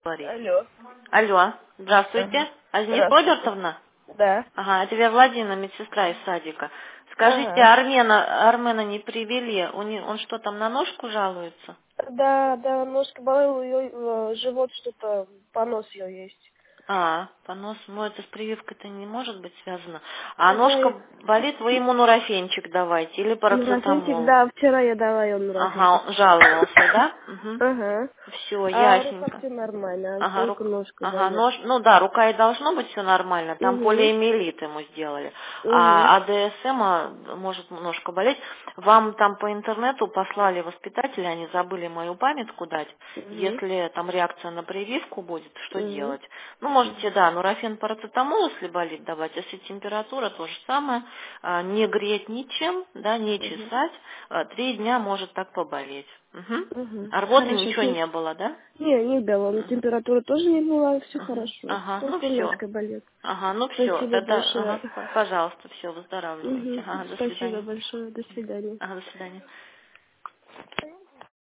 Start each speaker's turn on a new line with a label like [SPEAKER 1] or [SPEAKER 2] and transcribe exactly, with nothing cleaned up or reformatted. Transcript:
[SPEAKER 1] говорить.
[SPEAKER 2] Алло.
[SPEAKER 1] Алло,
[SPEAKER 2] Ага.
[SPEAKER 1] здравствуйте. Азни
[SPEAKER 2] Здравствуйте.
[SPEAKER 1] Робертовна?
[SPEAKER 2] Да.
[SPEAKER 1] Ага, это я Владимира, медсестра из садика. Скажите,
[SPEAKER 2] Ага.
[SPEAKER 1] Армена, Армена не привели, у не- он что там на ножку жалуется?
[SPEAKER 2] Да, да, ножка болела, ее э, живот что-то, понос ее есть.
[SPEAKER 1] А, понос, ну это с прививкой-то не может быть связано. А
[SPEAKER 2] Да,
[SPEAKER 1] ножка
[SPEAKER 2] и
[SPEAKER 1] болит, вы ему нурофенчик давайте или
[SPEAKER 2] нурофенчик,
[SPEAKER 1] парацетамол.
[SPEAKER 2] да, вчера я дала ей
[SPEAKER 1] Ага,
[SPEAKER 2] нурофенчик.
[SPEAKER 1] он жаловался, да? Угу.
[SPEAKER 2] Ага.
[SPEAKER 1] Все,
[SPEAKER 2] А рука
[SPEAKER 1] ясненько.
[SPEAKER 2] все нормально, а
[SPEAKER 1] Ага,
[SPEAKER 2] только
[SPEAKER 1] рук,
[SPEAKER 2] ножка
[SPEAKER 1] ага,
[SPEAKER 2] болит.
[SPEAKER 1] нож, ну да, рука и должно быть все нормально, там
[SPEAKER 2] Угу.
[SPEAKER 1] полиэмиелит ему сделали,
[SPEAKER 2] Угу.
[SPEAKER 1] а АДСМ а, может немножко болеть. Вам там по интернету послали воспитатели, они забыли мою памятку дать,
[SPEAKER 2] Угу.
[SPEAKER 1] если там реакция на прививку будет, что
[SPEAKER 2] Угу.
[SPEAKER 1] делать? Ну, можете, да, нурофен, парацетамол, если болит, давать, если температура, то же самое, А, не греть ничем, да, не
[SPEAKER 2] Угу.
[SPEAKER 1] чесать, А, три дня может так поболеть. Мгм.
[SPEAKER 2] Угу.
[SPEAKER 1] А рвоты
[SPEAKER 2] Хорошо.
[SPEAKER 1] ничего
[SPEAKER 2] те-
[SPEAKER 1] не было, да?
[SPEAKER 2] Не, не было, но
[SPEAKER 1] Мгм.
[SPEAKER 2] температура тоже не была, все
[SPEAKER 1] Мгм.
[SPEAKER 2] хорошо.
[SPEAKER 1] Ага, ну
[SPEAKER 2] Только
[SPEAKER 1] все.
[SPEAKER 2] ножка болит.
[SPEAKER 1] Ага, ну все.
[SPEAKER 2] Спасибо
[SPEAKER 1] Тогда,
[SPEAKER 2] большое.
[SPEAKER 1] ага, п- пожалуйста, все, выздоравливайте.
[SPEAKER 2] Угу.
[SPEAKER 1] Ага, до
[SPEAKER 2] Спасибо
[SPEAKER 1] свидания.
[SPEAKER 2] большое. До свидания.
[SPEAKER 1] Ага, до свидания.